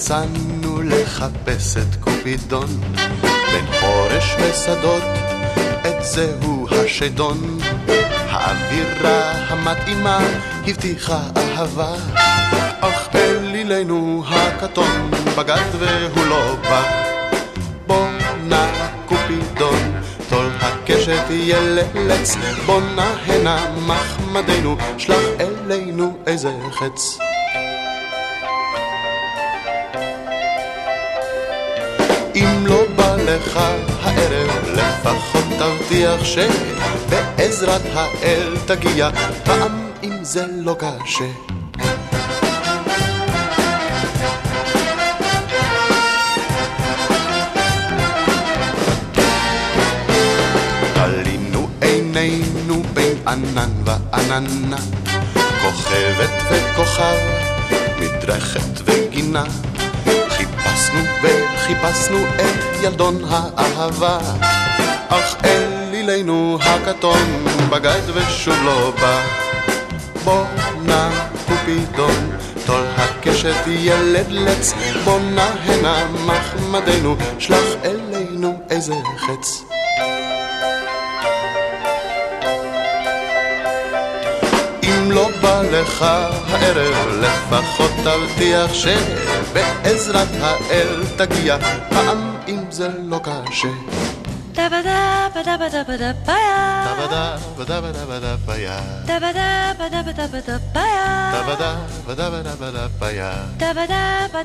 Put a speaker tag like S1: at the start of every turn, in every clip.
S1: יצאנו לחפש את קופידון בין חורש ושדות, את זהו השדון. האווירה המתאימה הבטיחה אהבה, אך אלילנו הקטון בגד והוא לא בא. בוא נא קופידון, תול הקשת יללץ, בוא נא הנה מחמדנו, שלח אלינו איזה חץ. אם לא בא לך הערב, לפחות תבטיח שבעזרת האל תגיע, פעם אם זה לא קשה. תלינו עינינו בין ענן ועננה, כוכבת וכוכב, מדרכת וגינה, חיפשנו וחיפשנו את ילדון האהבה, אך אלילנו הקטון בגד ושוב לא בא. בוא נא קופידון, תול הקשת ילדלץ, בוא נא הנה מחמדנו, שלח אלינו איזה חץ. אם לא בא לך הערב, לפחות תבטיח שבעזרת האל תגיע, פעם אם זה לא קשה.
S2: Da-ba-da, ba-da-ba-da-ba-da-ba-ya.
S1: Da-ba-da, ba-da-ba-da-ba-da-ba-ya.
S2: Da-ba-da, ba-da-ba-da-ba-da-ba-ya.
S1: Da-ba-da, ba-da-ba-da-ba-da-ba-ya.
S2: Da-ba-da,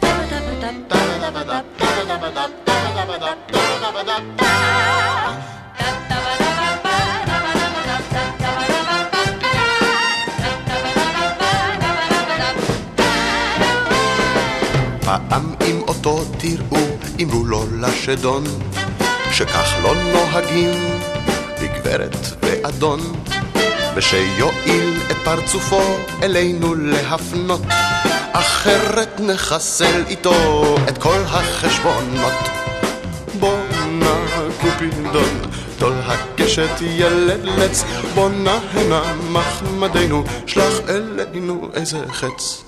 S1: פעם אם אותו תראו, אמרו לו לשדון, שכך לא נוהגים בגברת ואדון, ושיועיל את פרצופו אלינו להפנות, אחרת נחסל איתו את כל החשבונות. בוא נא קופידון, תול הקשת ילדלץ, בוא נא הנה מחמדנו, שלח אלינו איזה חץ.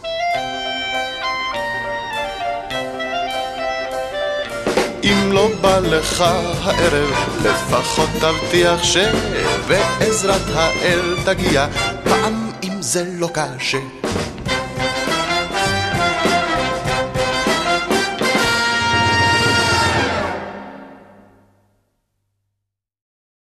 S1: אם לא בא לך הערב, לפחות תבטיח שבעזרת האל תגיע, פעם אם זה לא קשה.